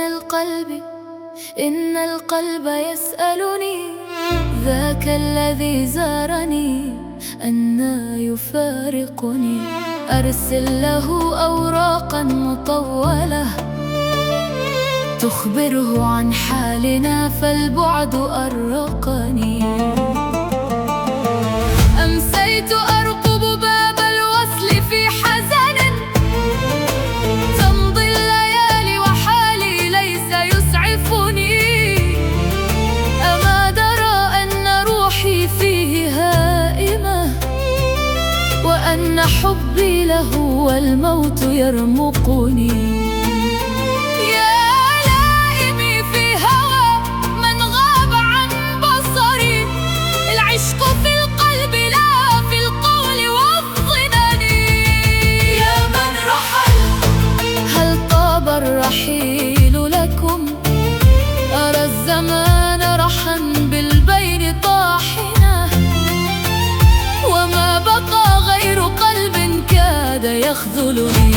إن القلب يسألني ذاك الذي زارني أنى يفارقني. أرسل له أوراقا مطولة تخبره عن حالنا فالبعد أرقني. أمسيت أرقب باب الوصل في حزن، تمضي الليالي وحالي ليس يسعفني. أما درى أن روحي فيه هائمة، وأن حبي له والموت يرمقني. الرحيل لكم أرى الزمان رحا بالبين طاحنا، وما بقى غير قلب كاد يخذلني.